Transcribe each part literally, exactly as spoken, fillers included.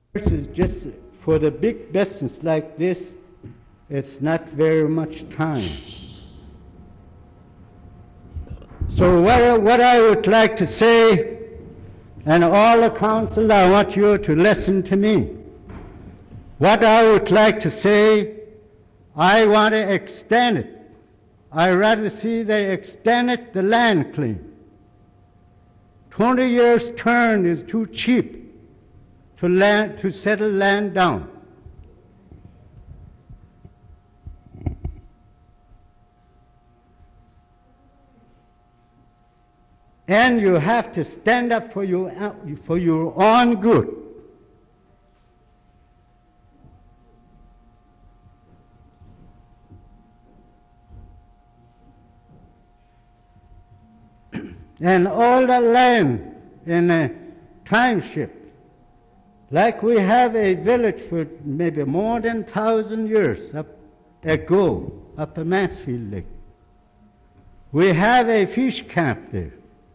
Is just for the big business like this, it's not very much time. So what, what I would like to say, and all the council, I want you to listen to me. What I would like to say, I want to extend it. I rather see they extend it, the land claim. twenty years term is too cheap to land, to settle land down. And you have to stand up for your, for your own good. And all the land in a township, like we have a village for maybe more than a thousand years up ago, up at Mansfield Lake. We have a fish camp there.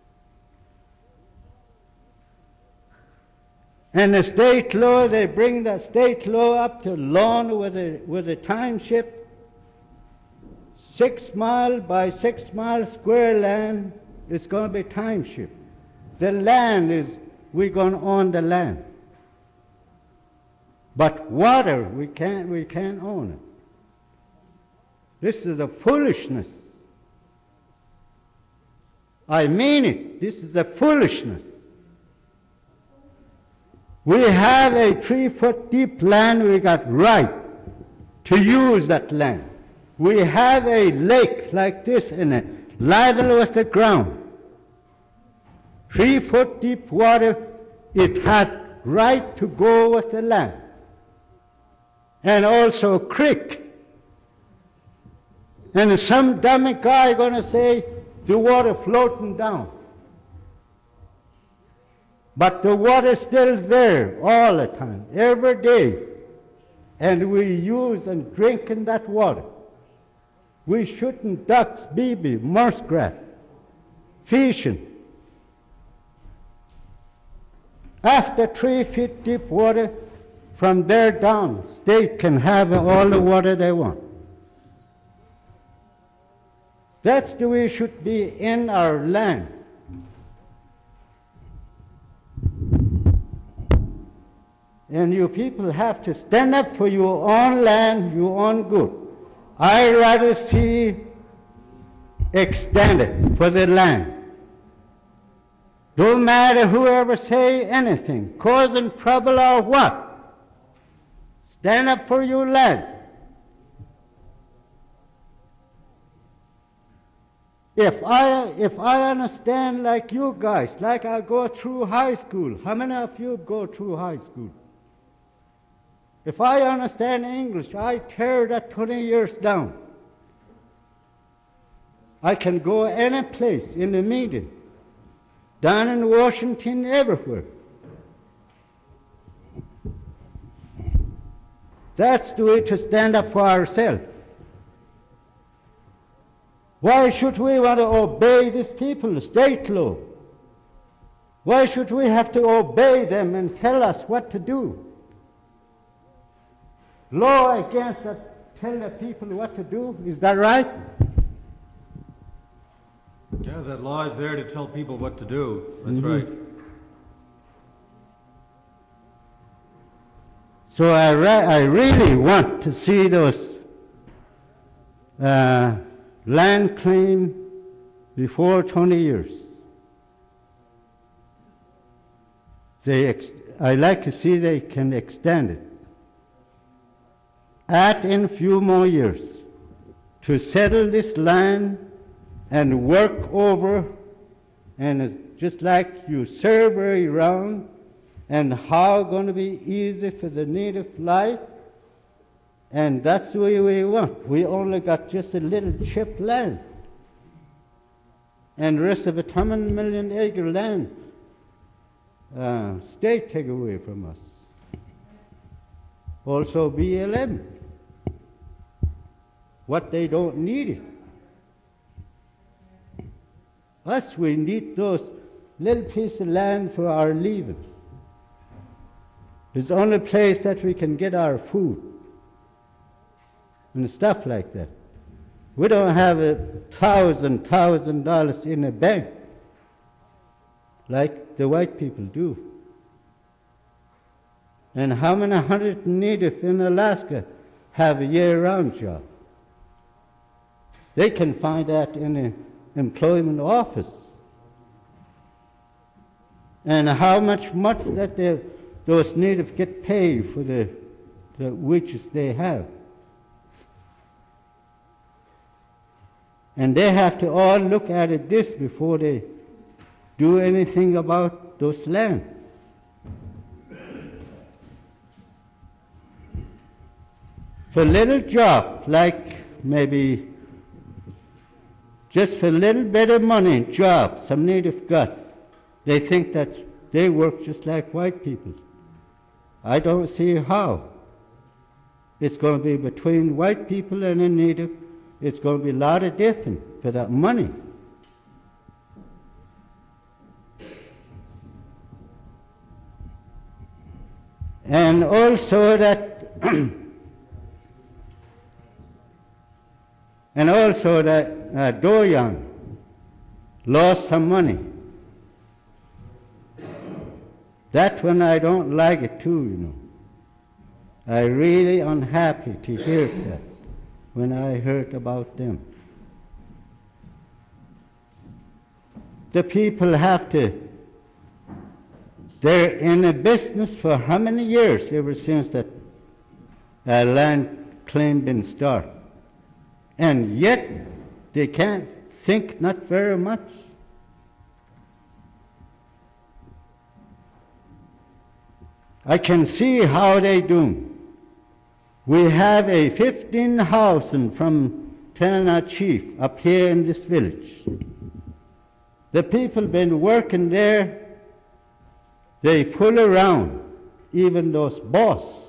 And the state law, they bring the state law up to lawn with a, with a township, six mile by six mile square land is going to be township. The land is, we're going to own the land. But water, we can't, we can't own it. This is a foolishness. I mean it. This is a foolishness. We have a three foot deep land, we got right to use that land. We have a lake like this in it, level with the ground. Three foot deep water, it had right to go with the land. And also a creek. And some dummy guy gonna say the water floating down. But the water's still there all the time, every day. And we use and drink in that water. We shooting ducks, baby, muskrat, fishing. After three feet deep water, from there down, state can have all the water they want. That's the way it should be in our land. And you people have to stand up for your own land, your own good. I rather see extended for the land. Don't matter whoever say anything, causing trouble or what. Stand up for your land. If I, if I understand like you guys, like I go through high school, how many of you go through high school? If I understand English, I tear that twenty years down. I can go any place in the meeting, down in Washington, everywhere. That's the way to stand up for ourselves. Why should we want to obey these people, the state law? Why should we have to obey them and tell us what to do? Law against that, tell the people what to do, is that right? Yeah, that law is there to tell people what to do. That's Mm-hmm. right. So I, re- I really want to see those uh, land claim before twenty years. They ex- I like to see they can extend it. Add in a few more years to settle this land and work over, and it's just like you survey around and how going to be easy for the native life, and that's the way we want. We only got just a little chip land, and the rest of it, how many million acre land uh, state take away from us. Also B L M. What they don't need it. Us, we need those little piece of land for our living. It's the only place that we can get our food and stuff like that. We don't have a thousand, thousand dollars in a bank like the white people do. And how many hundred natives in Alaska have a year-round job? They can find that in an employment office. And how much much that they, those natives get paid for the, the wages they have. And they have to all look at it this before they do anything about those land. For little job, like maybe just for a little bit of money, job some native got, they think that they work just like white people. I don't see how. It's going to be between white people and a native. It's going to be a lot of different for that money. And also that, and also that uh, Doyon lost some money. That one I don't like it too, you know. I really unhappy to hear that when I heard about them. The people have to, they're in a business for how many years ever since that uh, land claim been started? And yet they can't think not very much. I can see how they do. We have a fifteen thousand from Tenana Chief up here in this village. The people been working there, they fool around, even those boss.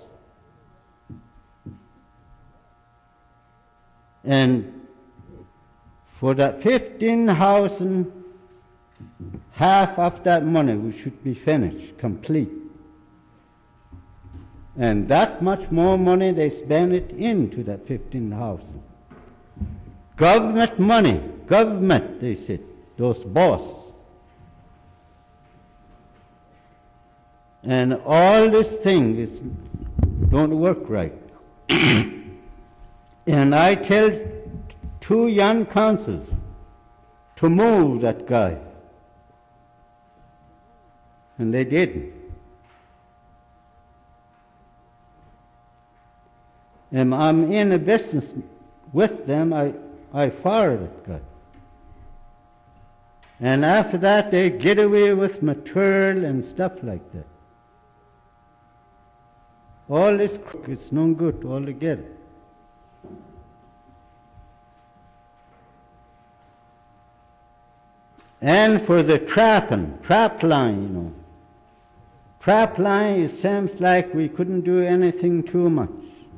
And for that fifteen thousand, half of that money we should be finished, complete. And that much more money they spend it into that fifteen thousand. Government money, government, they said, those boss. And all this thing is don't work right. And I tell two young councils to move that guy. And they didn't. And I'm in a business with them, I, I fired that guy. And after that, they get away with material and stuff like that. All this crook is no good altogether. And for the trapping, trap line, you know. Trap line, it seems like we couldn't do anything too much.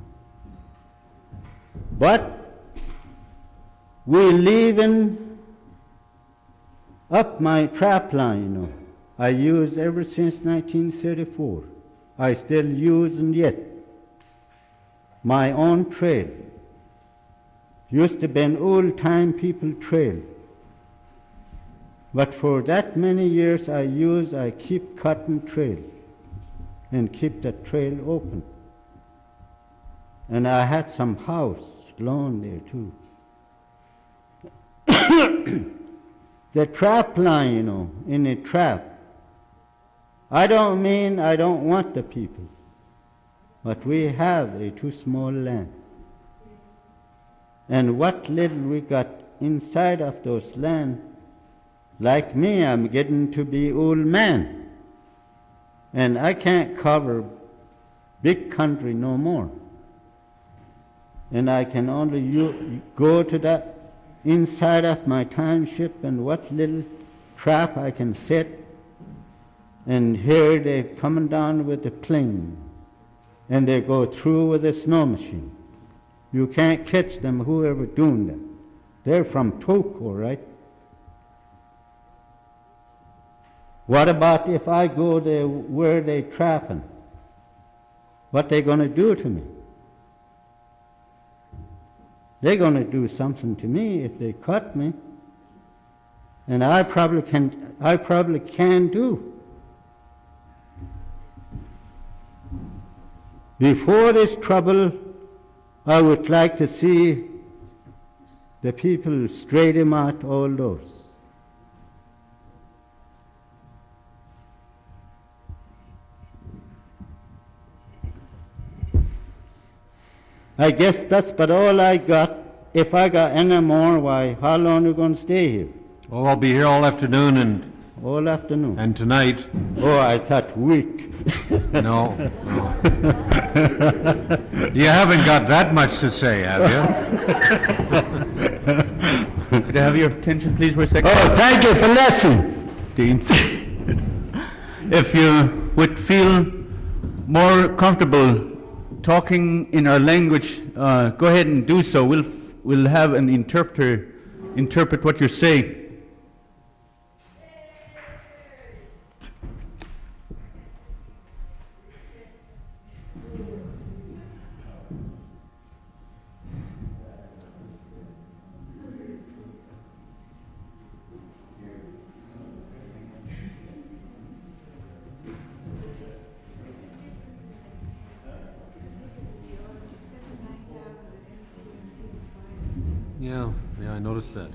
But we're leaving up my trap line, you know. I use ever since nineteen thirty-four. I still using yet. My own trail. Used to be an old-time people trail. But for that many years I use, I keep cutting trail and keep the trail open. And I had some house loan there too. The trap line, you know, in a trap. I don't mean I don't want the people, but we have a too small land. And what little we got inside of those land, like me, I'm getting to be old man. And I can't cover big country no more. And I can only u- go to that inside of my township and what little trap I can set. And here they're coming down with the plane. And they go through with a snow machine. You can't catch them, whoever doing them. They're from Toko, right? What about if I go there where they trapping? what they're going to do to me. They're going to do something to me if they cut me. And I probably can, I probably can do. Before this trouble, I would like to see the people straighten out all those. I guess that's about all I got. If I got any more, why, how long are you going to stay here? Oh, I'll be here all afternoon and, All afternoon? and tonight. Oh, I thought week. No, no. You haven't got that much to say, have you? Could I have your attention, please, for a second? Oh, thank you for listening. Dean. If you would feel more comfortable talking in our language, uh, go ahead and do so. We'll, we'll have an interpreter interpret what you're saying. Yeah, yeah, I noticed that.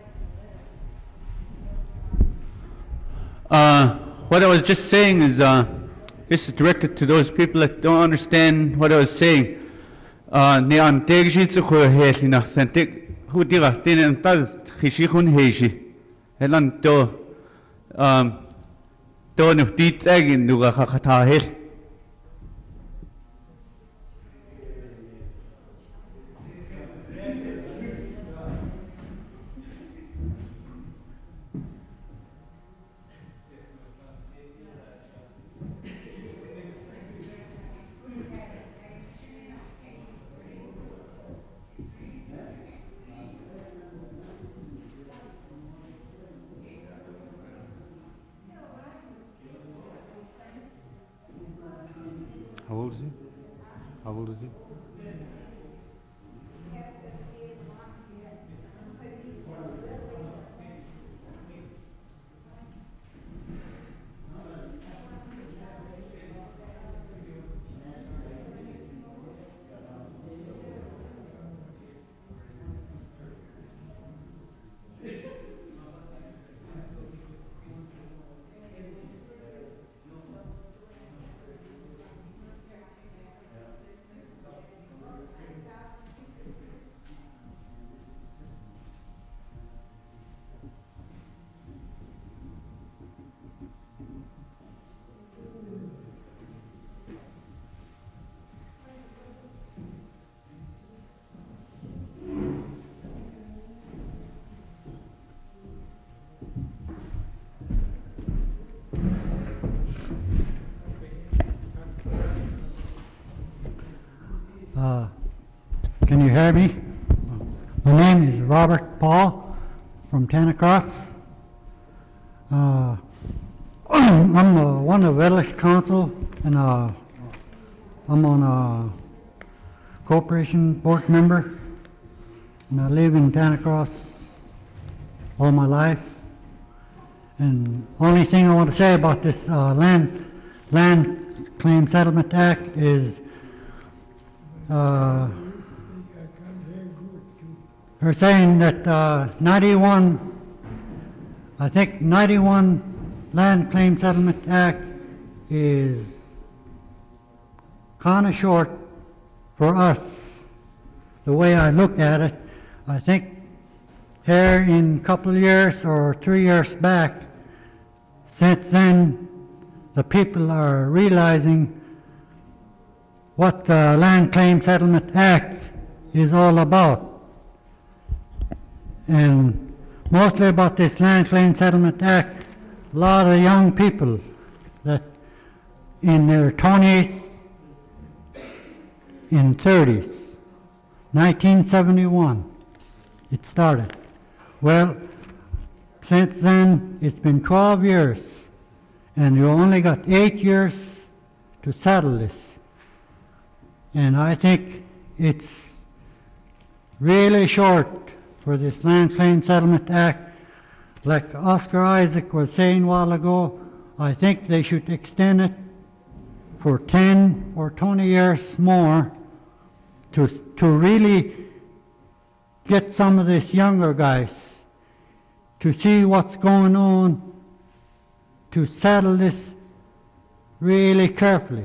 Uh, what I was just saying is, uh, this is directed to those people that don't understand what I was saying. Uh, ne an tegji zu khoheli nach sentik hu dira tin an taz khishi khun heshi. Helan to um to ne tit agin duga khata hel. How old is he? How old is he? Uh, Can you hear me? My name is Robert Paul from Tanacross. Uh, I'm uh, one of the village council, and uh, I'm on a corporation board member, and I live in Tanacross all my life. And only thing I want to say about this uh, land land claim settlement act is uh, they're saying that uh, ninety-one, I think ninety-one Land Claim Settlement Act is kind of short for us. The way I look at it, I think here in a couple of years or three years back, since then the people are realizing what the Land Claim Settlement Act is all about. And mostly about this Land Claim Settlement Act, a lot of young people that in their twenties, in thirties, nineteen seventy-one, it started. Well, since then, it's been twelve years, and you only got eight years to settle this. And I think it's really short for this Land Claim Settlement Act. Like Oscar Isaac was saying a while ago, I think they should extend it for ten or twenty years more to, to really get some of these younger guys to see what's going on, to settle this really carefully.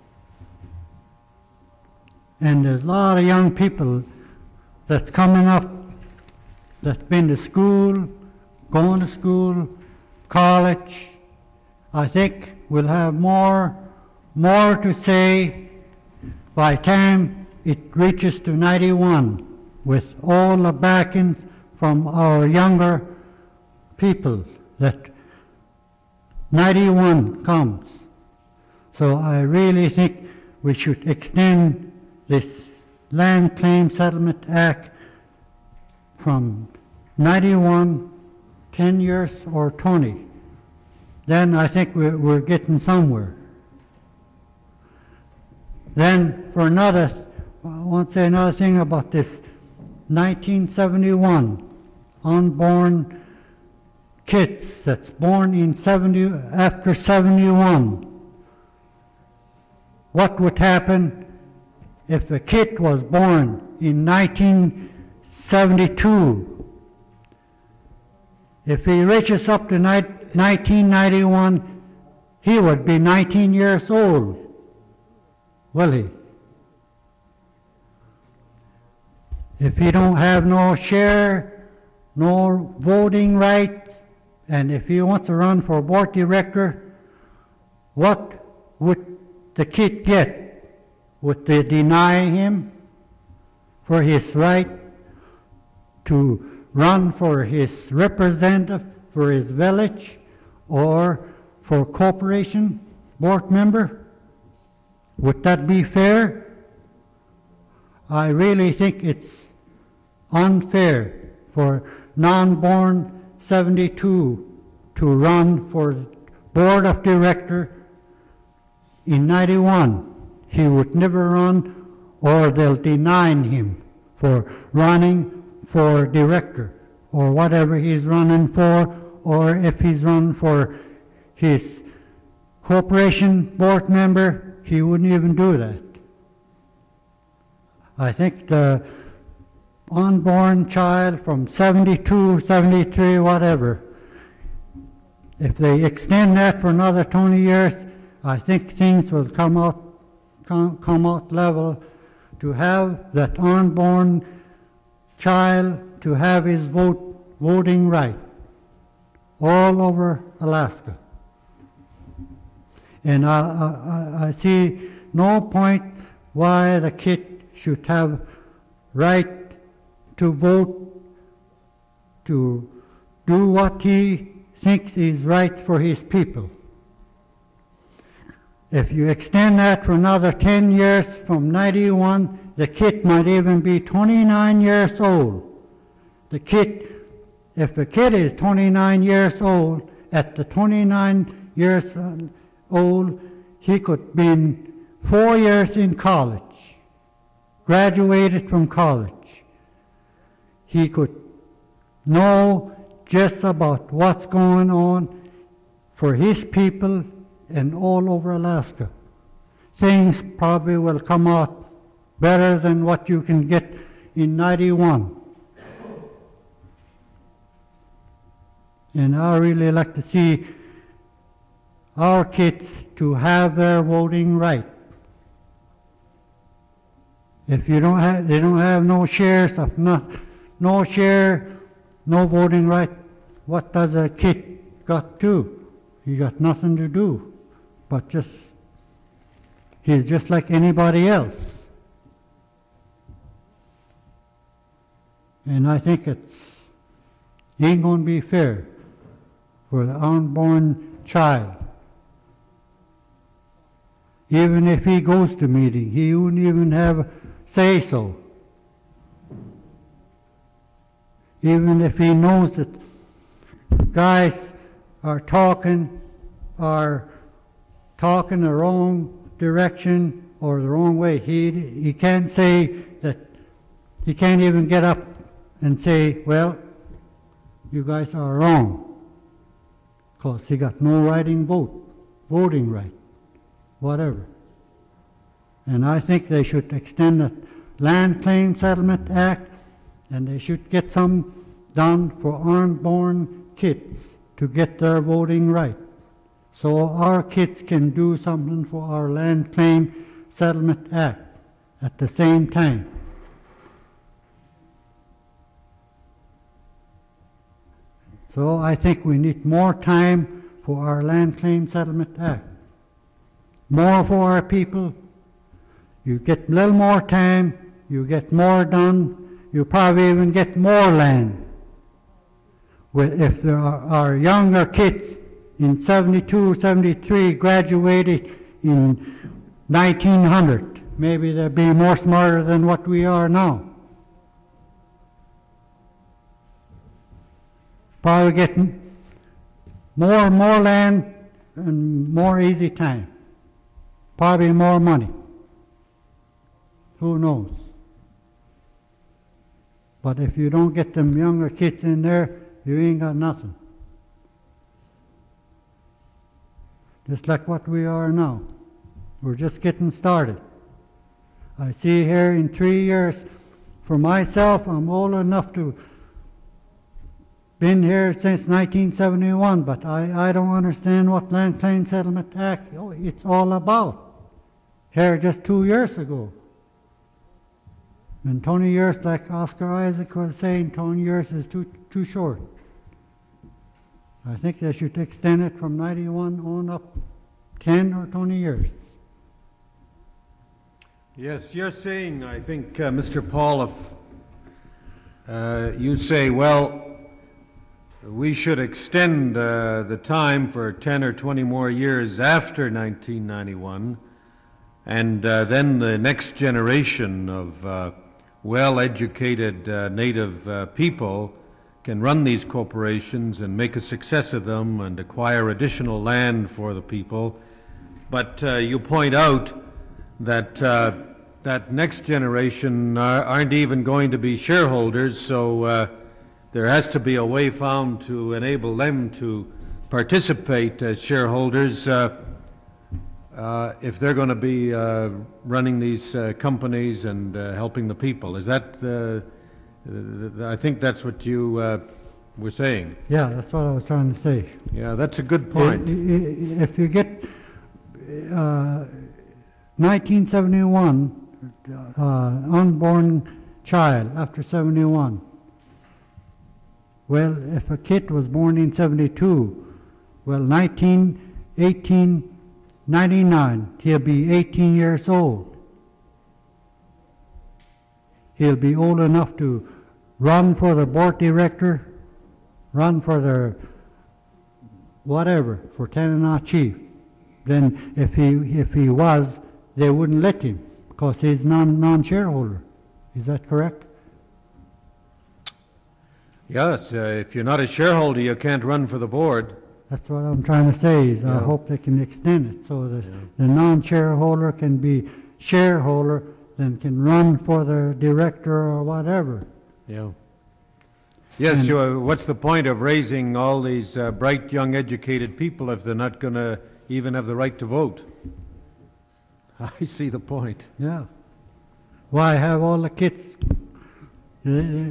And there's a lot of young people that's coming up that's been to school, going to school, college. I think we'll have more, more to say by time it reaches to ninety-one, with all the backings from our younger people that ninety-one comes. So I really think we should extend this Land Claim Settlement Act from ninety-one, ten years or twenty. Then I think we're, we're getting somewhere. Then for another, I want to say another thing about this nineteen seventy-one unborn kids that's born in seventy, after seventy-one. What would happen if a kid was born in nineteen seventy-two? If he reaches up to nineteen ninety-one, he would be nineteen years old, will he? If he don't have no share, no voting rights, and if he wants to run for board director, what would the kid get? Would they deny him for his right to run for his representative for his village or for corporation board member? Would that be fair? I really think it's unfair for non-born seventy-two to run for board of director in ninety-one. He would never run, or they'll deny him for running for director or whatever he's running for, or if he's running for his corporation board member, he wouldn't even do that. I think the unborn child from seventy-two, seventy-three, whatever, if they extend that for another twenty years, I think things will come out, come, come out level to have that unborn child to have his vote, voting right all over Alaska. And I, I, I see no point why the kid should have right to vote, to do what he thinks is right for his people. If you extend that for another ten years from ninety-one, the kid might even be twenty-nine years old. The kid, if a kid is twenty-nine years old, at the twenty-nine years old, he could be in four years in college, graduated from college. He could know just about what's going on for his people and all over Alaska. Things probably will come out better than what you can get in ninety-one. And I really like to see our kids to have their voting right. If you don't have, they don't have no shares of no, no share, no voting right, what does a kid got to? He got nothing to do, but just, he's just like anybody else. And I think it's ain't going to be fair for the unborn child. Even if he goes to meeting, he wouldn't even have say so. Even if he knows that guys are talking, are talking the wrong direction, or the wrong way. He, he can't say that, he can't even get up and say, well, you guys are wrong, because he got no writing vote, voting right, whatever. And I think they should extend the Land Claim Settlement Act, and they should get some done for unborn kids to get their voting right, so our kids can do something for our Land Claim Settlement Act at the same time. So I think we need more time for our Land Claim Settlement Act. More for our people. You get a little more time, you get more done, you probably even get more land. Well, if there are, are younger kids in seventy-two, seventy-three graduated in nineteen hundred, maybe they'll be more smarter than what we are now. Probably getting more and more land and more easy time. Probably more money. Who knows? But if you don't get them younger kids in there, you ain't got nothing. Just like what we are now. We're just getting started. I see here in three years, for myself, I'm old enough to been here since nineteen seventy-one, but I, I don't understand what Land Claim Settlement Act, oh, it's all about. Here just two years ago. And twenty years, like Oscar Isaac was saying, twenty years is too, too short. I think they should extend it from ninety-one on up ten or twenty years. Yes, you're saying, I think, uh, Mister Paul, if uh, you say, well, we should extend uh, the time for ten or twenty more years after nineteen ninety-one, and uh, then the next generation of uh, well-educated uh, native uh, people can run these corporations and make a success of them and acquire additional land for the people. But uh, you point out that uh, that next generation are, aren't even going to be shareholders, so uh, there has to be a way found to enable them to participate as shareholders uh, uh, if they're going to be uh, running these uh, companies and uh, helping the people. Is that, uh, I think that's what you uh, were saying. Yeah, that's what I was trying to say. Yeah, that's a good point. I- i- If you get uh, nineteen seventy-one, uh, unborn child after seventy-one, well, if a kid was born in seventy-two, well, nineteen, eighteen, ninety-nine, he'll be eighteen years old. He'll be old enough to run for the board director, run for the whatever, for Tanana chief. Then if he if he was, they wouldn't let him because he's non non-shareholder. Is that correct? Yes, uh, if you're not a shareholder, you can't run for the board. That's what I'm trying to say, is I Yeah. hope they can extend it so that the non-shareholder can be shareholder, then can run for the director or whatever. Yeah. Yes, And- you, uh, what's the point of raising all these uh, bright, young, educated people if they're not going to even have the right to vote? I see the point. Yeah. Why have all the kids? eh, eh,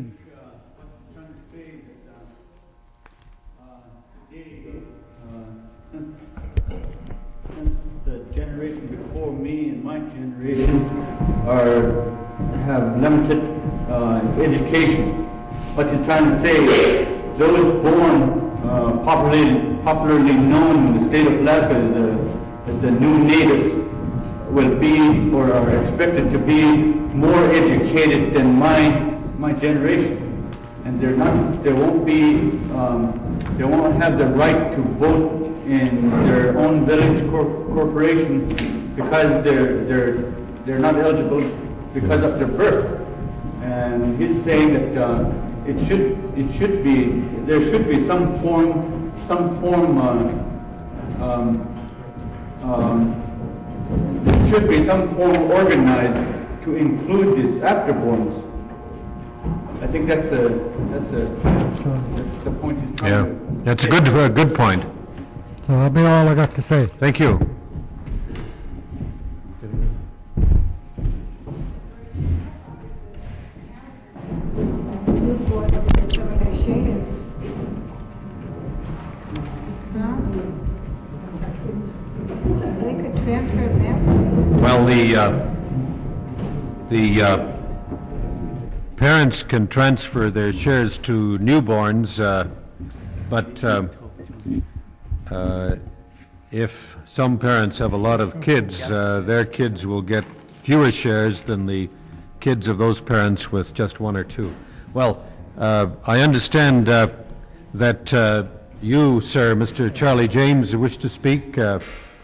Since the generation before me and my generation are, have limited uh, education. What he's trying to say is those born uh, popularly, popularly known in the state of Alaska as the, as the new natives will be or are expected to be more educated than my, my generation. And they're not, they won't be, um, they won't have the right to vote in their own village cor- corporation because they're, they're, they're not eligible because of their birth. And he's saying that uh, it should, it should be, there should be some form, some form uh, um, um, there should be some form organized to include this afterborns. I think that's a, that's a, that's the point he's trying Yeah, to. that's a good, a good point. So that'll be all I got to say. Thank you. They could transfer them. Well, the, uh, the uh, parents can transfer their shares to newborns, uh, but uh, uh, if some parents have a lot of kids, uh, their kids will get fewer shares than the kids of those parents with just one or two. Well, uh, I understand uh, that uh, you, sir, Mister Charlie James, wish to speak. Uh,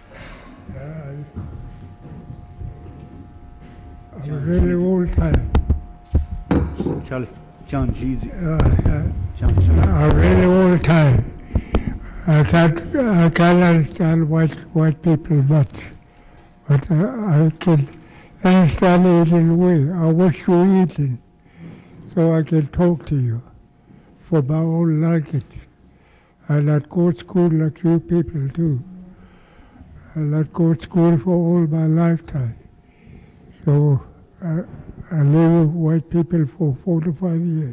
I'm a really old time. Charlie, John Jeezy. Uh, John uh, I'm really old time. I can't, I can't understand white, white people much, but uh, I can understand it in a way. I wish you were eating, so I can talk to you for my own language. I not go to school like you people do. I not go to school for all my lifetime. So uh, I live with white people for forty-five years.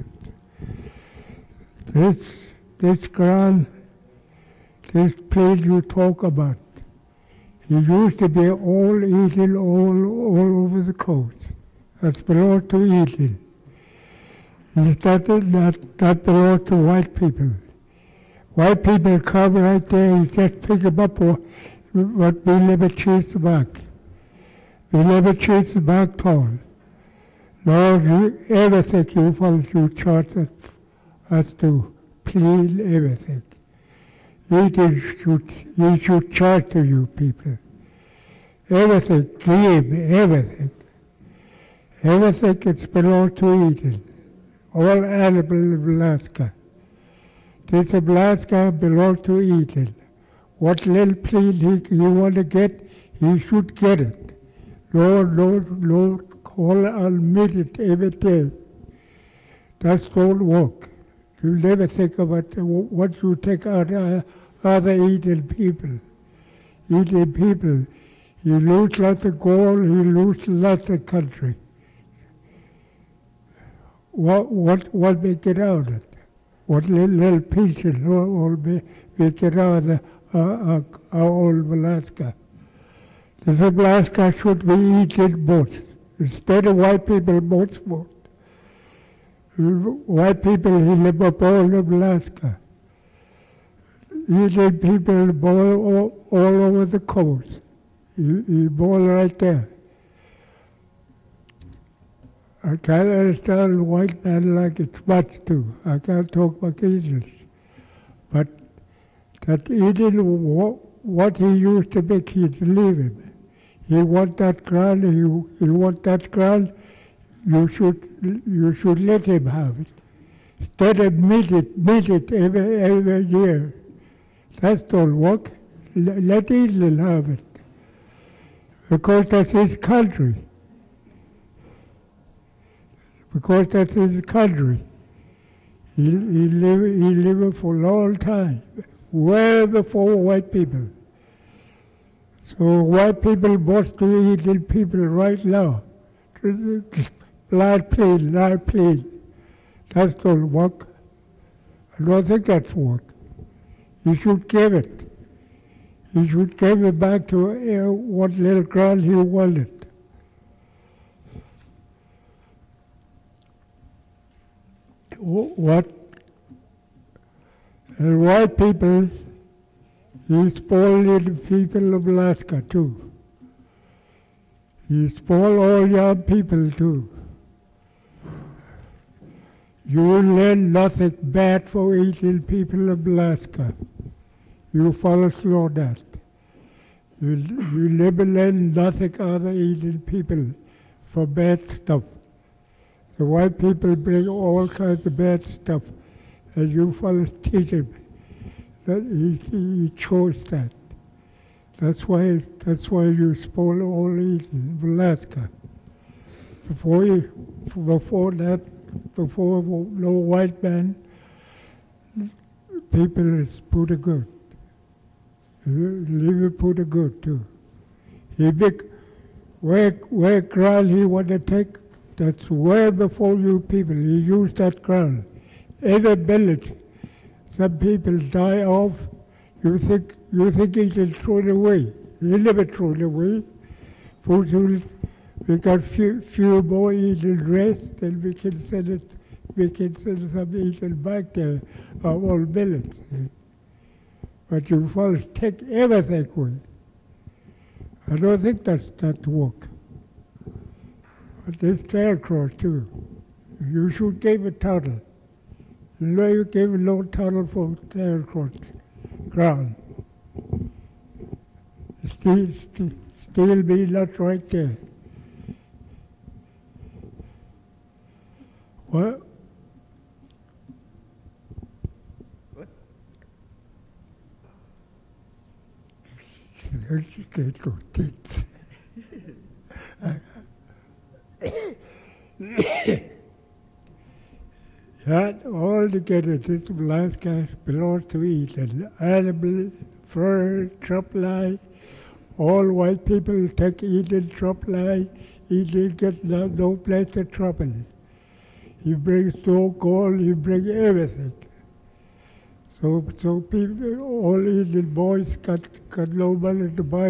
This, this grand, this place you talk about, it used to be all eaten all, all over the coast. That's belonged to Eden. It's not that, that belonged to white people. White people come right there and just pick them up what we never chase back. We never chase back tall. Lord, you, everything you follow, you charge us, us to plead everything. He should, he should charge to you people. Everything, give everything. Everything is belong to Eden. All animal of Alaska. This Alaska belongs to Eden. What little plea he, he want to get, he should get it. Lord, Lord, Lord, call admit it every day. That's don't work. You never think about what you take out of other Eden people. Eden people, you lose lots of gold, you lose lots of country. What, what, what we get out of it? What little, little pieces all we, we get out of the, uh, uh, our old Alaska. This Alaska should be eaten both. Instead of white people, both both. White people, he live up all of Alaska. Indian people born all, all over the coast. He, he born right there. I can't understand white man like it much too. I can't talk much English. But that Indian, what he used to make kids leave him. He want that ground, he, he want that ground, you should, you should let him have it. Instead of meet it, meet it every, every year. That don't work. L- let England have it. Because that's his country. Because that's his country. He, he lived he lived for a long time, way before white people. So white people must do Indian people right now. Light plain, light plain. That don't work. I don't think that's work. He should give it. He should give it back to uh, what little ground he wanted. What? And white people, he spoiled the people of Alaska too. He spoiled all young people too. You will learn nothing bad for eating people of Alaska. You follow slow that. You, you never learn nothing other eating people for bad stuff. The white people bring all kinds of bad stuff, and you fellows teach him that he, he chose that. That's why, that's why you spoil all Eden, Alaska. Before you, before that, before no white man, people is pretty good. Live it pretty good too. He big, where, where ground he want to take, that's way before you people. He used that ground. Every village, some people die off. You think you think he can throw it away? He never throw it away. Food, we got few few more eating rest, and we can send it. We can send some eating back to our old village. But you first take everything away. I don't think that's that work. But this scarecrow too. You should give a title. You know you gave a low title for scarecrow ground. Still, still, still be not right there. What? What? That all together, this Alaska belongs to Eden. Animal, fur, supply, all white people take Eden supply. Eden gets no, no place to trouble. He brings no gold, he brings everything. So, so people, all Eden boys got, got no money to buy.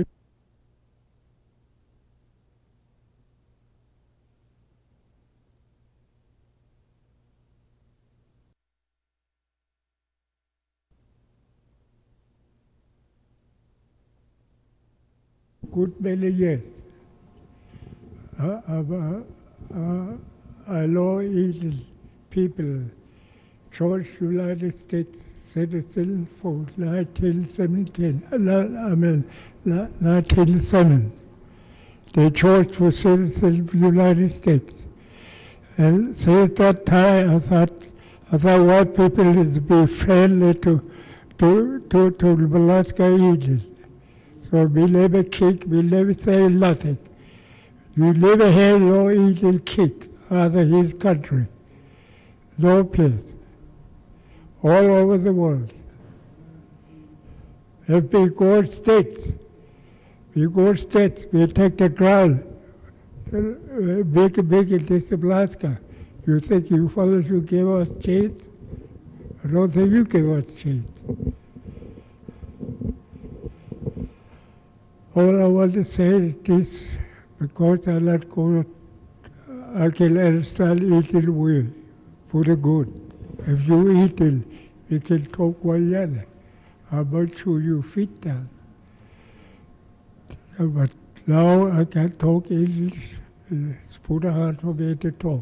Good many years. Uh, uh, uh, I know Eden people, George United States citizen for nineteen seventeen, uh, I mean nineteen oh seven. They chose for citizen of the United States. And since that time, I thought, I thought white people is be friendly to, to, to, to Alaska Eden. So we never kick, we never say nothing. You never hear no Eden kick out of his country. No place. All over the world. If we go states, we go states, we take the ground, uh, big, big in this Alaska. You think you fellows will give us chance? I don't think you give us chance. All I want to say is this, because I let go, I can understand eating well, for the good. If you eat it, we can talk one another. I'm not sure you fit that. But now I can talk English. It's pretty hard for me to talk.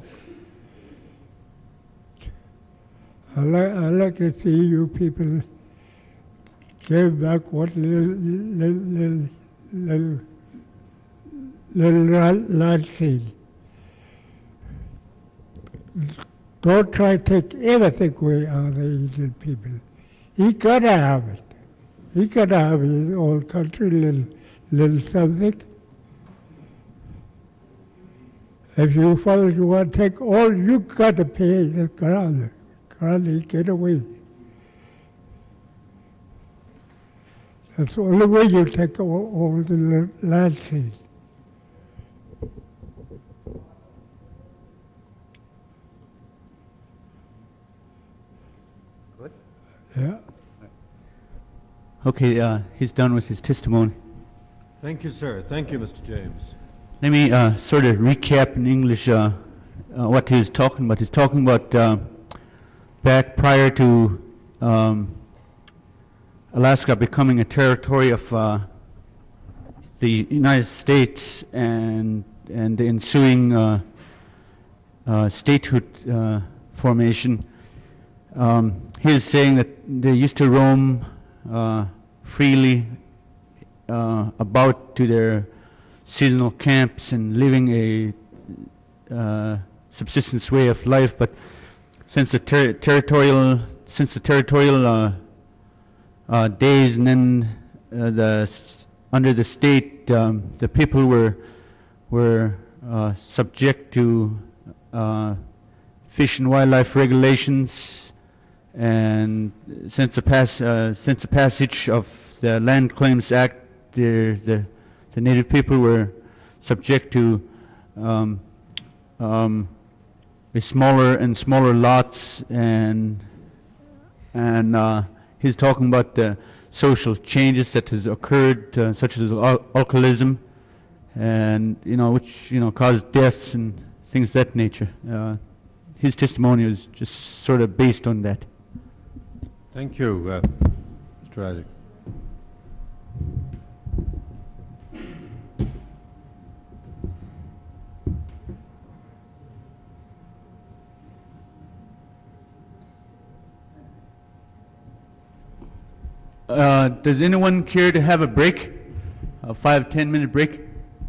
I like, I like to see you people give back what little, little, little little, little land seed. Don't try to take everything away out of the Indian people. He gotta have it. He gotta have his own country, little, little something. If you fellows want to take all, you gotta pay the ground. Ground, get away. That's the only way you take all, all the land seed. Good? Yeah. Okay, uh, he's done with his testimony. Thank you, sir. Thank you, Mister James. Let me uh, sort of recap in English uh, uh, what he was talking about. He's talking about uh, back prior to um, Alaska becoming a territory of uh, the United States and and the ensuing uh, uh, statehood uh, formation. Um, he is saying that they used to roam uh, freely uh, about to their seasonal camps and living a uh, subsistence way of life, but since the ter territorial since the territorial uh, uh, days and then uh, the s under the state, um, the people were were uh, subject to uh, fish and wildlife regulations, and since the pass uh, since the passage of the Land Claims Act, the the, the Native people were subject to um, um, a smaller and smaller lots, and and uh, he's talking about the social changes that has occurred, uh, such as al alcoholism, and you know, which you know caused deaths and things of that nature. Uh, his testimony was just sort of based on that. Thank you, uh, Mister Isaac. Uh, does anyone care to have a break? A five, ten minute break?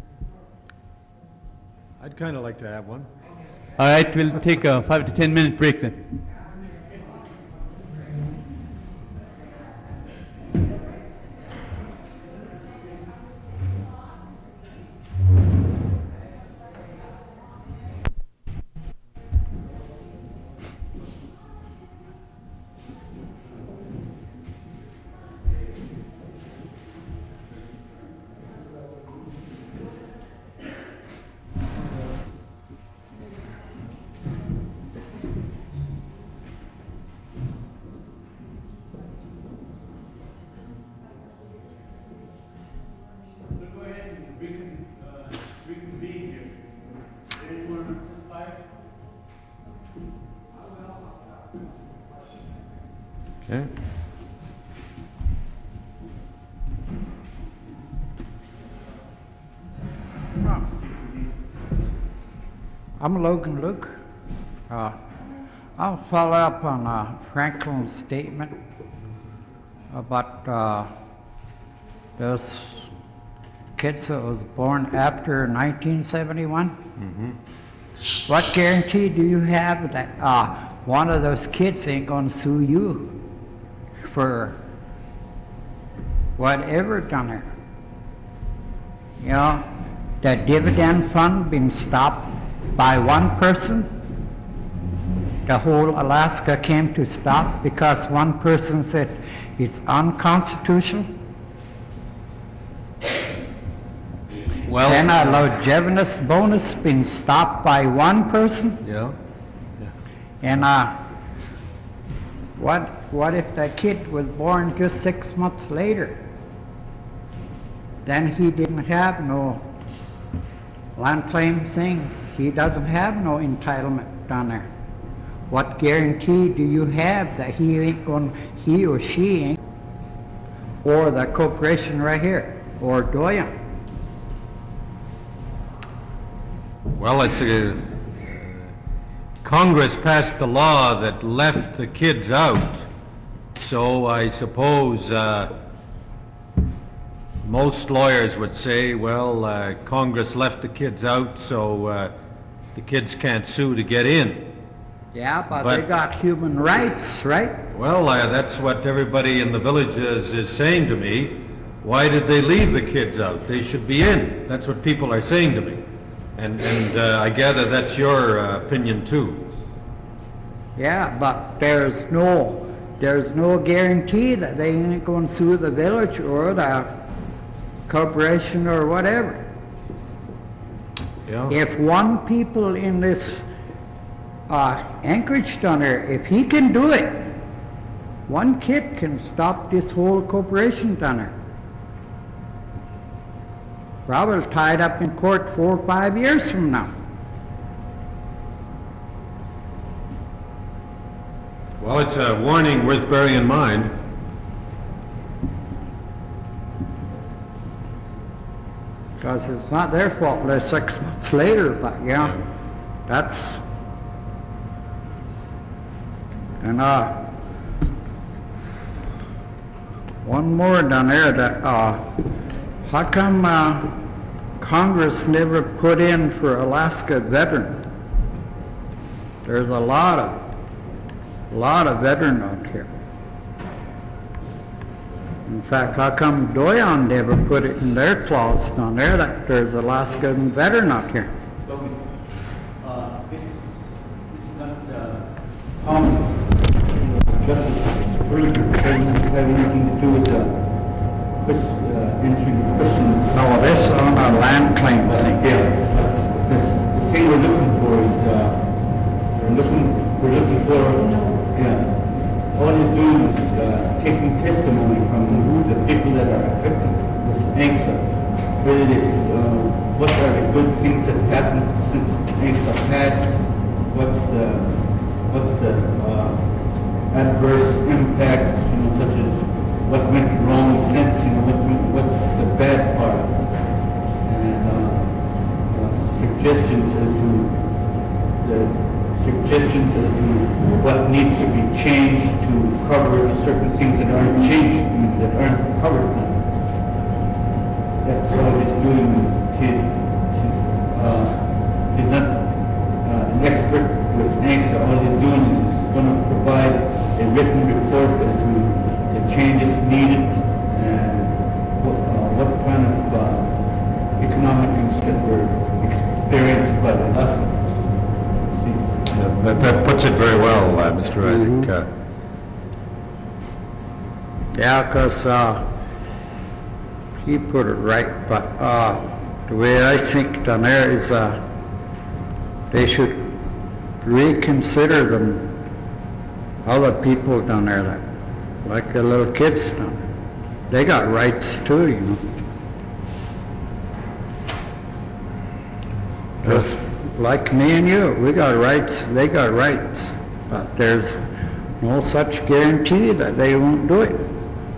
I'd kind of like to have one. All right, we'll take a five to ten minute break then. Okay. I'm Logan Luke. Uh, I'll follow up on uh, Franklin's statement about uh, those kids that was born after nineteen seventy-one. Mm-hmm. What guarantee do you have that uh, one of those kids ain't gonna sue you for whatever done it? You know, the dividend fund been stopped by one person. The whole Alaska came to stop because one person said it's unconstitutional. Well, Then a longevity bonus been stopped by one person. yeah. And uh, what what if the kid was born just six months later? Then he didn't have no land claim thing. He doesn't have no entitlement down there. What guarantee do you have that he ain't going, he or she ain't, or the corporation right here, or Doyen? Well, it's a, uh, Congress passed the law that left the kids out, so I suppose uh, most lawyers would say, well, uh, Congress left the kids out, so uh, the kids can't sue to get in. Yeah, but, But- they got human rights, right? Well, uh, that's what everybody in the village is, is saying to me. Why did they leave the kids out? They should be in. That's what people are saying to me. And, and uh, I gather that's your uh, opinion too. Yeah, but there's no, there's no guarantee that they ain't gonna sue the village or the corporation or whatever. Yeah. If one people in this uh, Anchorage down there, if he can do it, one kid can stop this whole corporation down there. Probably tied up in court four or five years from now. Well, it's a warning worth bearing in mind. Because it's not their fault they're six months later, but yeah, Yeah. that's, and uh, one more down there that, uh, how come uh, Congress never put in for Alaska veteran? There's a lot of, lot of veteran out here. In fact, how come Doyon never put it in their clause down there that there's Alaska veteran out here? Logan, uh, this, this is not uh, Thomas Justice Burlington. It doesn't have anything to do with uh, quest, uh, answering questions. No, this on a land claim thing. Yeah. The, the thing we're looking for is uh, we're looking we're looking for yeah. All he's doing is uh, taking testimony from the people that are affected with ANCSA. Whether it is, uh, what are the good things that happened since ANCSA passed? What's the, what's the uh, adverse impacts, you know, such as what went wrong since, you know, what, went- what's the bad part? And uh, uh, suggestions as to the suggestions as to what needs to be changed to cover certain things that aren't changed, I mean, that aren't covered now. That's all he's doing. He, he's, uh, he's not uh, an expert with ANCSA. All he's doing is he's going to provide a written report as to the changes needed and what, uh, what kind of uh, economic things that were experienced by Alaska. Yeah, That, that puts it very well, uh, Mister Isaac. Uh, Yeah, 'cause, uh, he put it right, but, uh, the way I think down there is, uh, they should reconsider them other people down there that, like the little kids down there. They got rights too, you know. Just like me and you, we got rights, they got rights, but there's no such guarantee that they won't do it.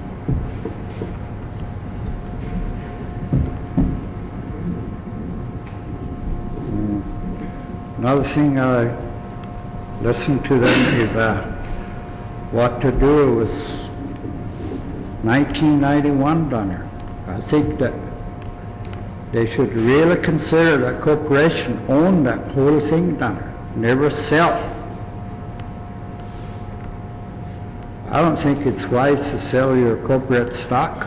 Another thing I listened to them is uh, what to do with nineteen ninety-one down there. I think that they should really consider that corporation own that whole thing down there, never sell. I don't think it's wise to sell your corporate stock.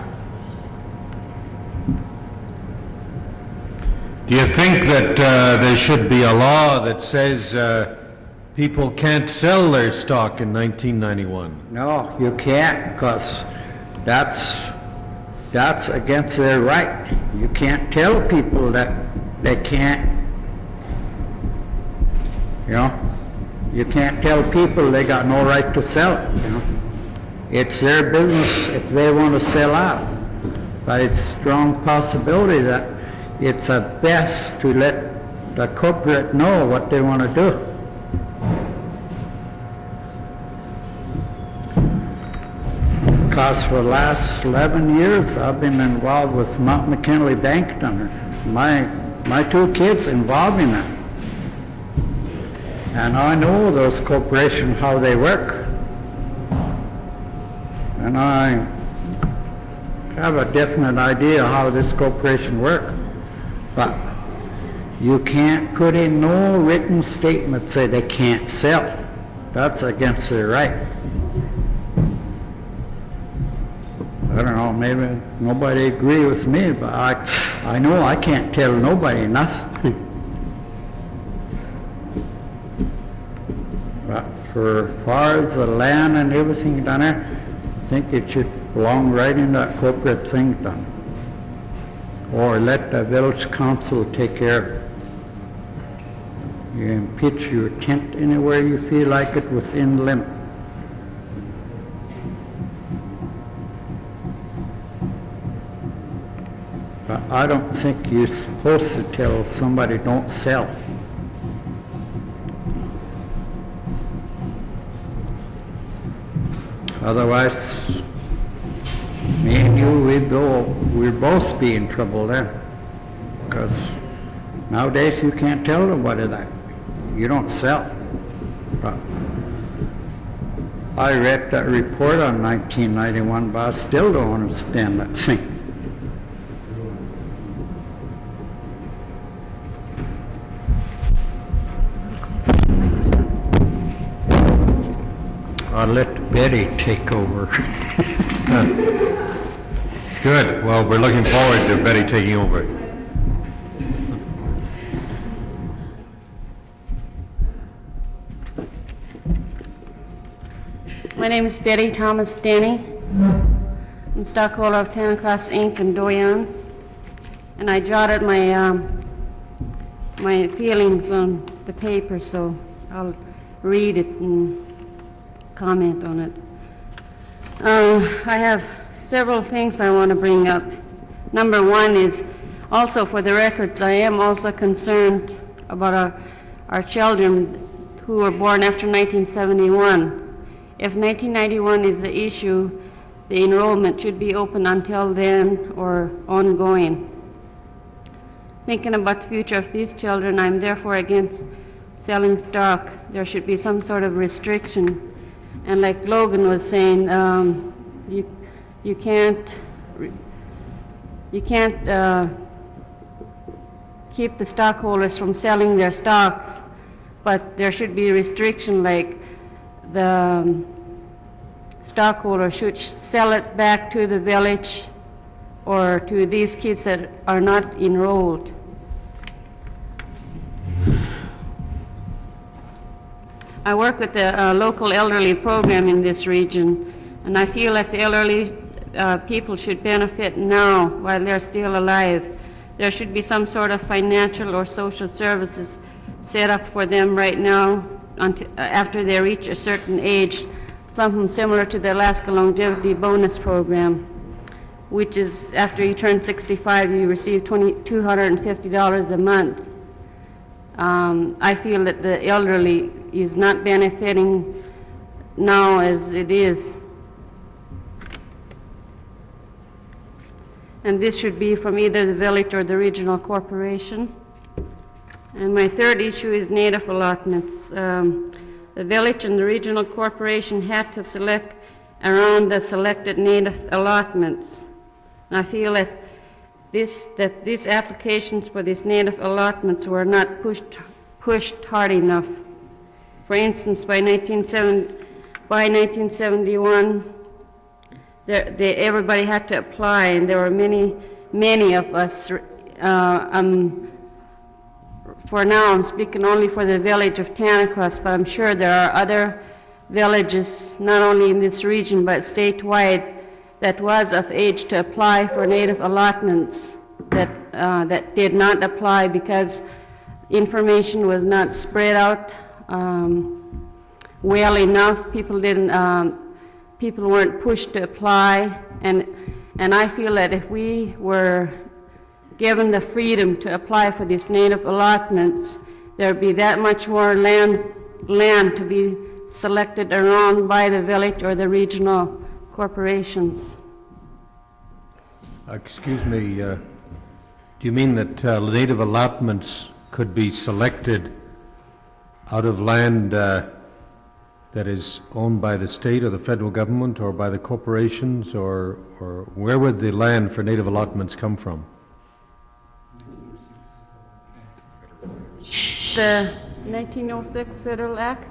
Do you think that uh, there should be a law that says uh, people can't sell their stock in nineteen ninety-one? No, you can't, because that's, that's against their right. You can't tell people that they can't, you know? You can't tell people they got no right to sell it, you know? It's their business if they want to sell out. But it's strong possibility that it's a best to let the corporate know what they want to do. Because for the last eleven years, I've been involved with Mount McKinley Bank down there. My, my two kids involved in it. And I know those corporations, how they work. And I have a definite idea how this corporation works. But you can't put in no written statement say they can't sell. That's against their right. I don't know, maybe nobody agree with me, but I, I know I can't tell nobody nothing. But for as far as the land and everything down there, I think it should belong right in that corporate thing done. Or let the village council take care of it. You can pitch your tent anywhere you feel like it within limit. But I don't think you're supposed to tell somebody don't sell. Otherwise, me and you, we'd go, we'd both be in trouble then. Because nowadays you can't tell nobody that. You don't sell. But I read that report on nineteen ninety-one, but I still don't understand that thing. I'll let Betty take over. Good. Well, we're looking forward to Betty taking over. My name is Betty Thomas Denny. I'm stockholder of Tanacross Incorporated in Doyon, and I jotted my um, my feelings on the paper, so I'll read it and comment on it. Uh, I have several things I want to bring up. Number one is, also for the records, I am also concerned about our, our children who were born after nineteen seventy-one. If nineteen ninety-one is the issue, the enrollment should be open until then or ongoing. Thinking about the future of these children, I'm therefore against selling stock. There should be some sort of restriction. And like Logan was saying, um, you, you can't, you can't uh, keep the stockholders from selling their stocks, but there should be a restriction, like the um, stockholder should sell it back to the village or to these kids that are not enrolled. I work with the uh, local elderly program in this region, and I feel like the elderly uh, people should benefit now while they're still alive. There should be some sort of financial or social services set up for them right now until, uh, after they reach a certain age, something similar to the Alaska Longevity Bonus Program, which is after you turn sixty-five, you receive two hundred fifty dollars a month. Um, I feel that the elderly is not benefiting now as it is. And this should be from either the village or the regional corporation. And my third issue is native allotments. Um, the village and the regional corporation had to select around the selected native allotments. And I feel that this that these applications for these native allotments were not pushed pushed hard enough. For instance, by nineteen seventy-one, there, they, everybody had to apply, and there were many, many of us. Uh, um, for now, I'm speaking only for the village of Tanacross, but I'm sure there are other villages, not only in this region, but statewide, that was of age to apply for native allotments that, uh, that did not apply because information was not spread out um, well enough. People didn't, um, people weren't pushed to apply, and, and I feel that if we were given the freedom to apply for these native allotments, there'd be that much more land, land to be selected around by the village or the regional corporations. Excuse me, uh, do you mean that uh, native allotments could be selected out of land uh, that is owned by the state or the federal government or by the corporations, or, or where would the land for native allotments come from? The nineteen oh six Federal Act?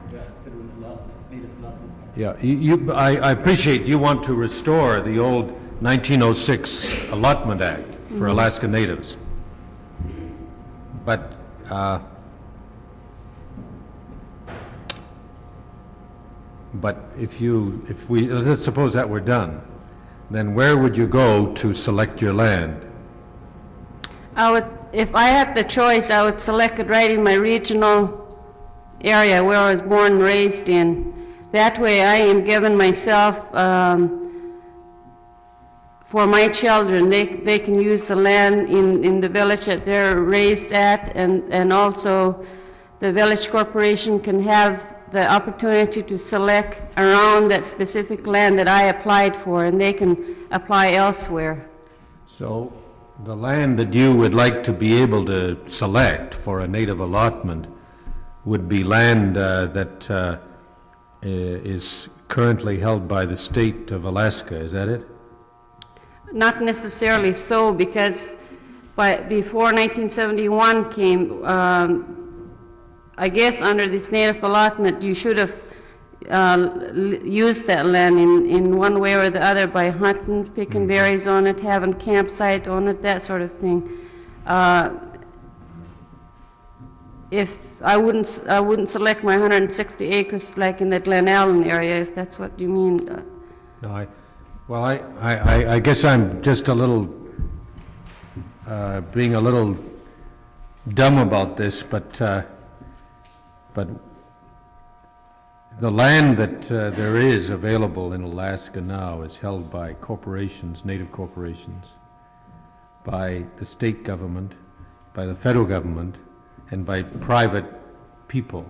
Yeah, you, you, I, I appreciate you want to restore the old nineteen oh six Allotment Act for mm-hmm. Alaska Natives. But uh, but if you, if we, let's suppose that were done, then where would you go to select your land? I would, if I had the choice, I would select it right in my regional area where I was born and raised in. That way I am giving myself, um, for my children, they, they can use the land in, in the village that they're raised at, and, and also the village corporation can have the opportunity to select around that specific land that I applied for, and they can apply elsewhere. So the land that you would like to be able to select for a native allotment would be land uh, that uh, is currently held by the state of Alaska, is that it? Not necessarily so, because by, before nineteen seventy-one came, um, I guess under this native allotment, you should have, uh, l- use that land in, in one way or the other by hunting, picking berries on it, having campsite on it, that sort of thing. Uh, if I wouldn't, s- I wouldn't select my one hundred sixty acres like in the Glen Allen area, if that's what you mean. Uh, No, I, well, I, I, I- I guess I'm just a little, uh, being a little dumb about this, but, uh, but the land that uh, there is available in Alaska now is held by corporations, native corporations, by the state government, by the federal government, and by private people.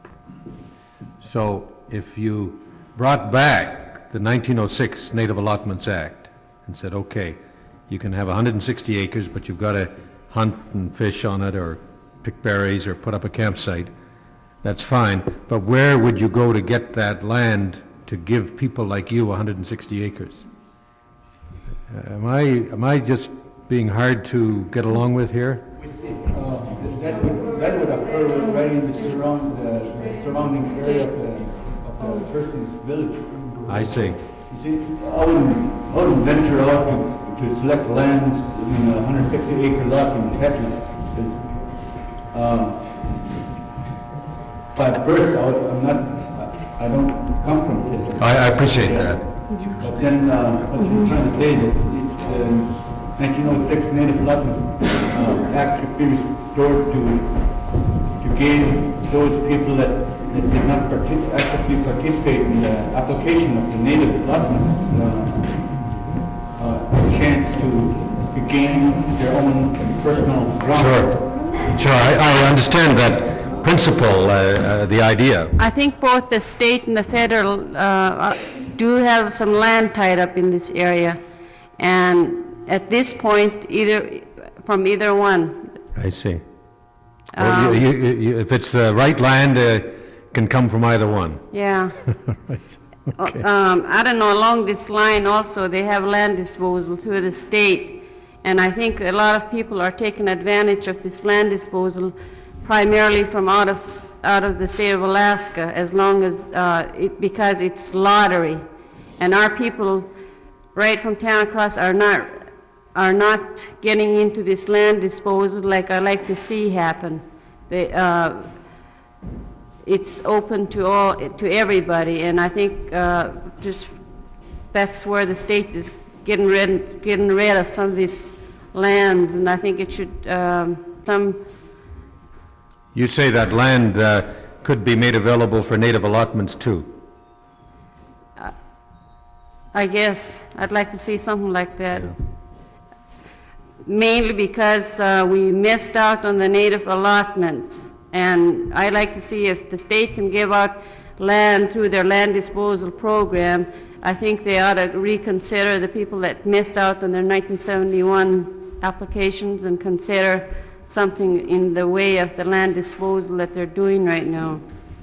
So if you brought back the nineteen oh six Native Allotments Act and said, okay, you can have one hundred sixty acres, but you've got to hunt and fish on it, or pick berries, or put up a campsite, that's fine, but where would you go to get that land to give people like you one hundred sixty acres? Uh, Am I, am I just being hard to get along with here? Uh, That would, that would occur right in the surround, the the surrounding area of the, of the person's village. I see. You see, I wouldn't, I wouldn't venture out to, to select lands in a one hundred sixty acre lot in Tetra. Because, um, by birth, I would- I'm not, I I don't come from Tetra. I, I appreciate that. But then, uh, what she's trying to say that it's, um, nineteen oh six Native Allotment uh, Act should be restored to, to give those people that, that did not partic- actively participate in the application of the native allotments, uh, uh, a chance to, to gain their own personal ground. Sure, sure, I, I understand that principle, uh, uh, the idea. I think both the state and the federal uh, uh, do have some land tied up in this area, and at this point, either, from either one. I see. Well, you- you- you- If it's the right land, uh, can come from either one. Yeah. Right, Uh, okay. Um, I don't know, along this line also, they have land disposal through the state, and I think a lot of people are taking advantage of this land disposal primarily from out of, s- out of the state of Alaska, as long as, uh, it, because it's lottery. And our people, right from town across, are not, are not getting into this land disposal like I like to see happen. They, uh, it's open to all, to everybody, and I think uh, just, that's where the state is getting rid, getting rid of some of these lands, and I think it should, um, some, You say that land uh, could be made available for native allotments too? I guess, I'd like to see something like that. Mainly because uh, we missed out on the native allotments. And I'd like to see if the state can give out land through their land disposal program. I think they ought to reconsider the people that missed out on their nineteen seventy-one applications and consider something in the way of the land disposal that they're doing right now.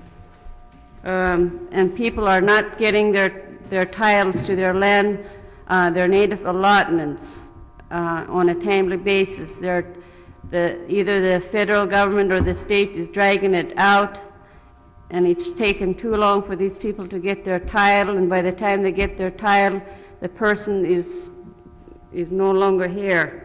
Um, and people are not getting their, their titles to their land, uh, their native allotments uh, on a timely basis. They're, the, either the federal government or the state is dragging it out, and it's taken too long for these people to get their title, and by the time they get their title, the person is, is no longer here.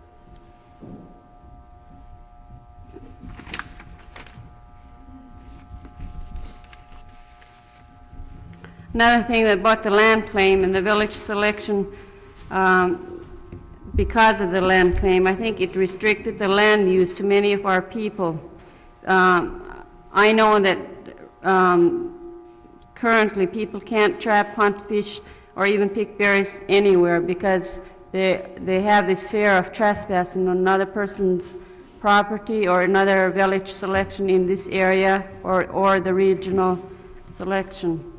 Another thing about the land claim and the village selection, um, because of the land claim, I think it restricted the land use to many of our people. Um, I know that um, currently people can't trap, hunt, fish, or even pick berries anywhere because they, they have this fear of trespassing on another person's property or another village selection in this area or, or the regional selection.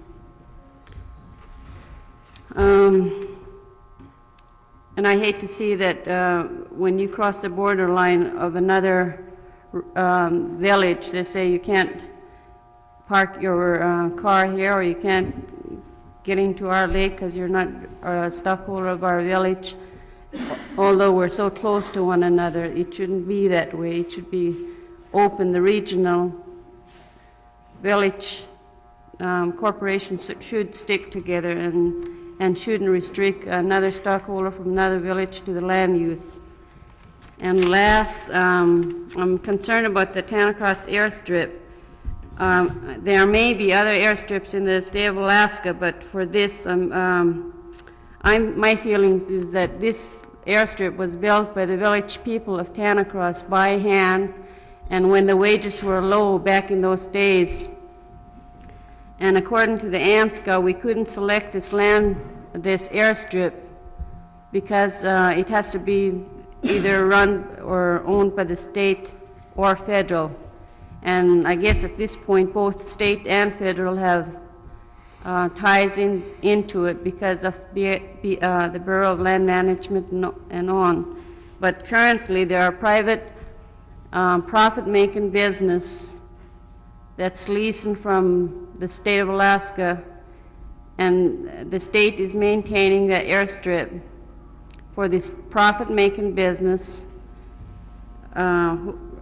Um, and I hate to see that uh, when you cross the borderline of another um, village, they say you can't park your uh, car here or you can't get into our lake because you're not a stockholder of our village. Although we're so close to one another, it shouldn't be that way. It should be open. The regional village um, corporations should stick together and, and shouldn't restrict another stockholder from another village to the land use. And last, um, I'm concerned about the Tanacross airstrip. Um, there may be other airstrips in the state of Alaska, but for this, um, um, I'm, my feelings is that this airstrip was built by the village people of Tanacross by hand, and when the wages were low back in those days. And according to the ANSCA, we couldn't select this land, this airstrip, because uh, it has to be either run or owned by the state or federal. And I guess at this point, both state and federal have uh, ties in, into it because of the, uh, the Bureau of Land Management and, and on. But currently, there are private um, profit-making business that's leasing from the state of Alaska, and the state is maintaining the airstrip for this profit-making business. Uh,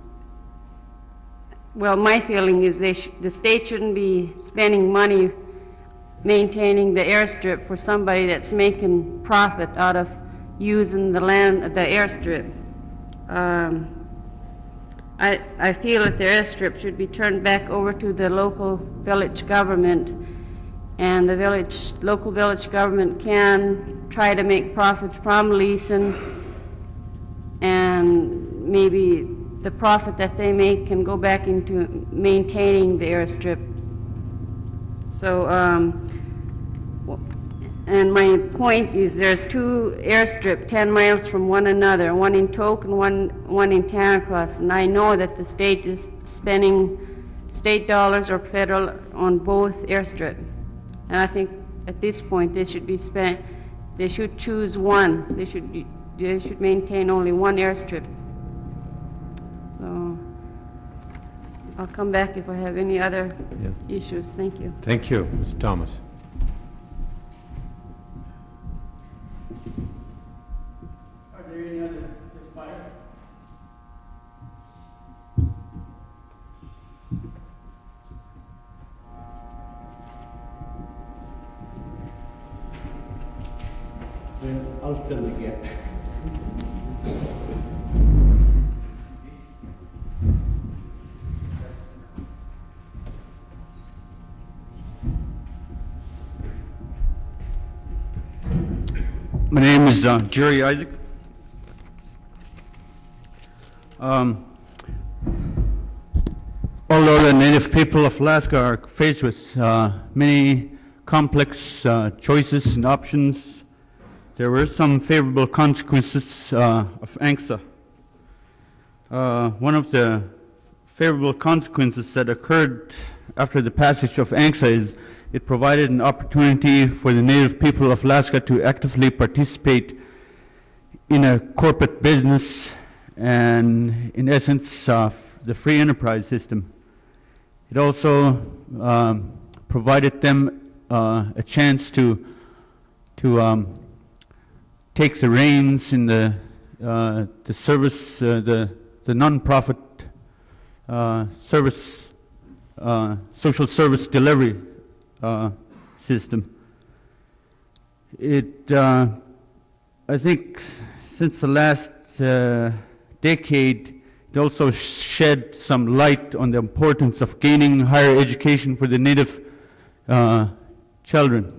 well, my feeling is they sh the state shouldn't be spending money maintaining the airstrip for somebody that's making profit out of using the land, the airstrip. Um, I, I feel that the airstrip should be turned back over to the local village government, and the village, local village government can try to make profit from leasing, and maybe the profit that they make can go back into maintaining the airstrip. So, um, and my point is there's two airstrips ten miles from one another, one in Tok and one, one in Tanacross, and I know that the state is spending state dollars or federal on both airstrips. And I think at this point they should be spent, they should choose one. They should, be, they should maintain only one airstrip. So I'll come back if I have any other Yeah. issues. Thank you. Thank you, Miz Thomas. Are there any other fire? I'll fill the gap. My name is uh, Jerry Isaac. Um, although the native people of Alaska are faced with uh, many complex uh, choices and options, there were some favorable consequences uh, of ANCSA. Uh, one of the favorable consequences that occurred after the passage of ANCSA is it provided an opportunity for the native people of Alaska to actively participate in a corporate business and, in essence, uh, the free enterprise system. It also um, provided them uh, a chance to, to um, take the reins in the, uh, the service, uh, the, the non-profit uh, service, uh, social service delivery Uh, system. It, uh, I think, since the last uh, decade, it also shed some light on the importance of gaining higher education for the native uh, children.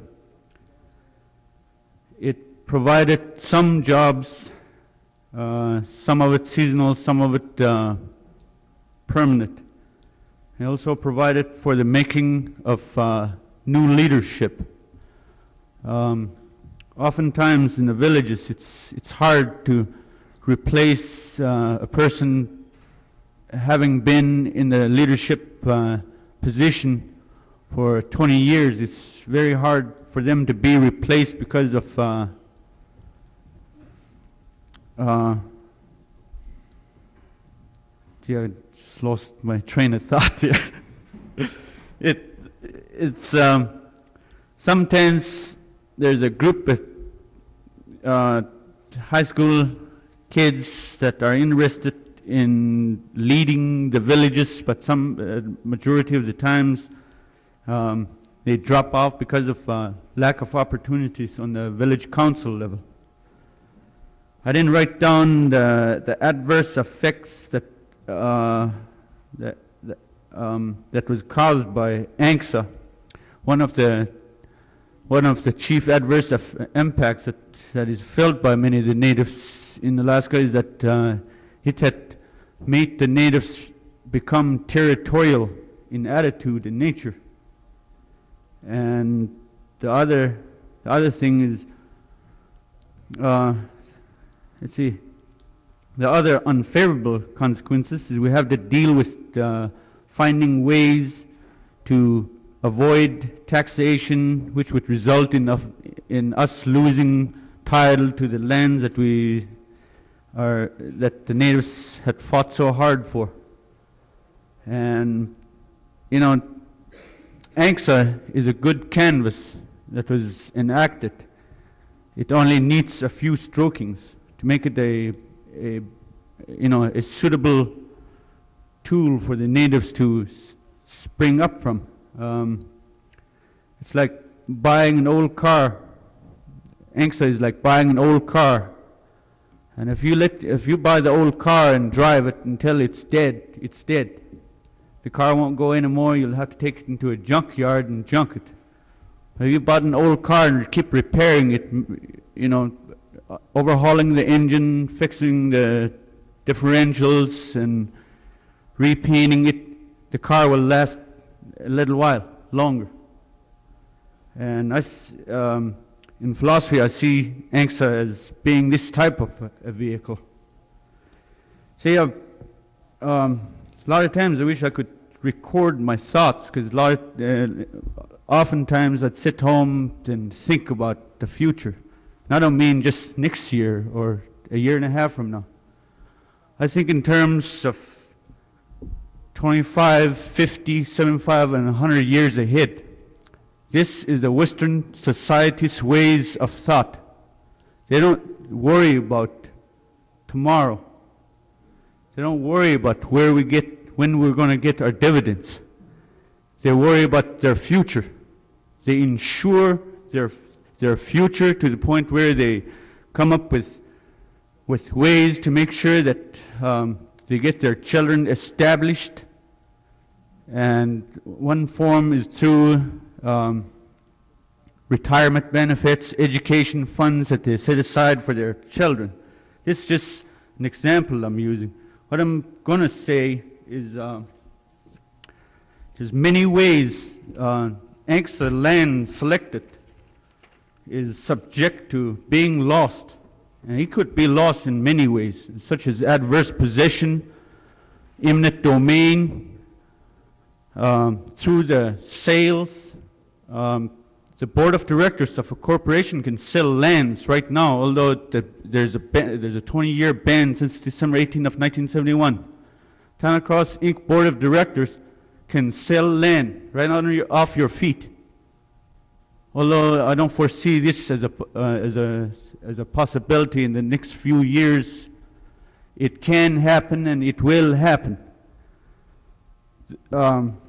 It provided some jobs, uh, some of it seasonal, some of it uh, permanent. It also provided for the making of uh, new leadership. Um, oftentimes in the villages, it's it's hard to replace uh, a person having been in the leadership uh, position for twenty years. It's very hard for them to be replaced because of uh, uh, gee, I just lost my train of thought here. it It's um, sometimes there's a group of uh, high school kids that are interested in leading the villages, but some uh, majority of the times um, they drop off because of uh, lack of opportunities on the village council level. I didn't write down the, the adverse effects that uh, that that, um, that was caused by ANCSA. One of the one of the chief adverse of impacts that, that is felt by many of the natives in Alaska is that uh, it had made the natives become territorial in attitude and nature. And the other, the other thing is, uh, let's see, the other unfavorable consequences is we have to deal with uh, finding ways to avoid taxation, which would result in, of, in us losing title to the lands that we are, that the natives had fought so hard for. And, you know, ANCSA is a good canvas that was enacted. It only needs a few strokings to make it a, a you know, a suitable tool for the natives to s spring up from. Um, it's like buying an old car. ANCSA is like buying an old car. And if you let, if you buy the old car and drive it until it's dead, it's dead. The car won't go anymore. You'll have to take it into a junkyard and junk it. If you bought an old car and keep repairing it, you know, overhauling the engine, fixing the differentials, and repainting it, the car will last a little while longer. And I, um, in philosophy, I see ANCSA as being this type of a, a vehicle. See, I've, um, a lot of times I wish I could record my thoughts, because a lot of, uh, oftentimes I'd sit home and think about the future. And I don't mean just next year or a year and a half from now. I think in terms of twenty-five, fifty, seventy-five, and one hundred years ahead. This is the Western society's ways of thought. They don't worry about tomorrow. They don't worry about where we get, when we're going to get our dividends. They worry about their future. They ensure their, their future to the point where they come up with, with ways to make sure that um, they get their children established. And one form is through um, retirement benefits, education funds that they set aside for their children. This is just an example I'm using. What I'm going to say is uh, there's many ways uh, ANCSA land selected is subject to being lost. And it could be lost in many ways, such as adverse possession, eminent domain, um, through the sales. Um, the board of directors of a corporation can sell lands right now, although the, there's a there's a twenty-year ban since December eighteenth of nineteen seventy-one. Tanacross Incorporated board of directors can sell land right under your, off your feet. Although I don't foresee this as a uh, as a as a possibility in the next few years, it can happen and it will happen. Um,